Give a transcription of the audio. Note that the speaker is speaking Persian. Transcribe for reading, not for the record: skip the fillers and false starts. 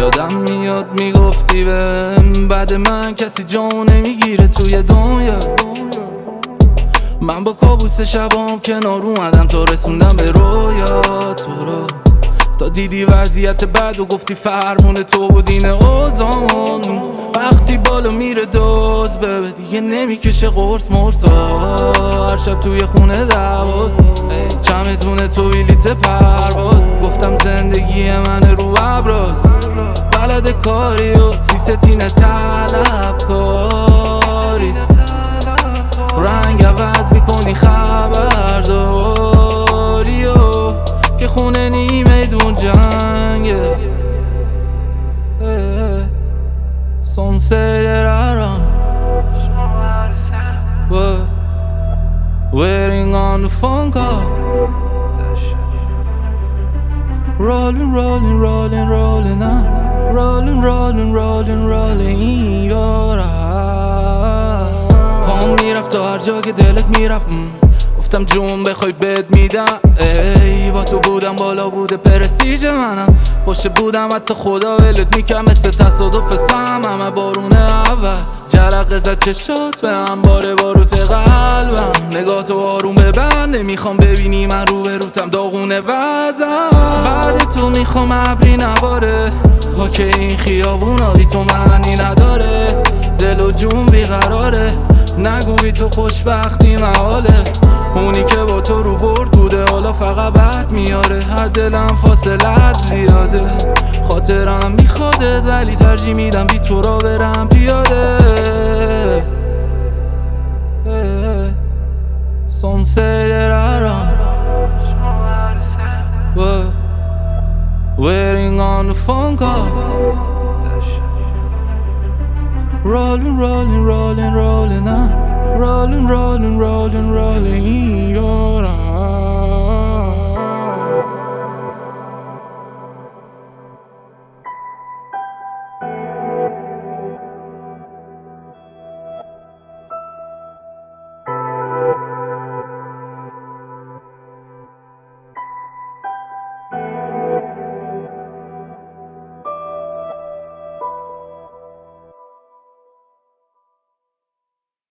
یادم میاد میگفتی بهم بعد من کسی جامو نمیگیره توی دنیا. من با کابوس شبام کنار اومدم تا رسوندم به رویا تو رو. تا دیدی وضعیت بد و گفتی فرمون تو بود این اوزان. وقتی بالا میره دوز ببه دیگه نمیکشه قرص مرسا. هر شب توی خونه دواز چمدون تو بلیت پرواز. گفتم زندگی من رو ابراز بلد کاری و سیستین طلب کاری. رنگ عوض میکنی خبرداری و که خونه نیمیدون جنگه. Some say that I run, but waiting on the phone call. Rolling, rolling, rolling, rolling on. Rolling, rolling, rolling, rolling in your eyes. پام میرفت تا هر جا که دلت میرفت. گفتم جون بخوای بد میدم. ای با تو بودم بالا بوده پرستیج منم. پشت بودم حتی خدا ولت میکرد مثل تصادف سم. همه بارون اول جرقه زد چشات به هم باره باروت قلبم. نگاه تو آروم ببند نمیخوام ببینی من رو به روتم داغونه وزم. بعد تو میخوام ابری نباره ها که این خیابونا بی تو معنی نداره. دل و جون بیقراره نگو بی تو خوشبختی محاله. اونی که با تو رو برد بوده حالا فقط بد میاره. از دلم فاصلت زیاده خاطرم میخوادت ولی ترجیح میدم بی تو را برم پیاده. Some say that I run, but waiting on the phone call. Rolling, rolling, rolling, rolling on. Rolling, rolling, rolling, rolling.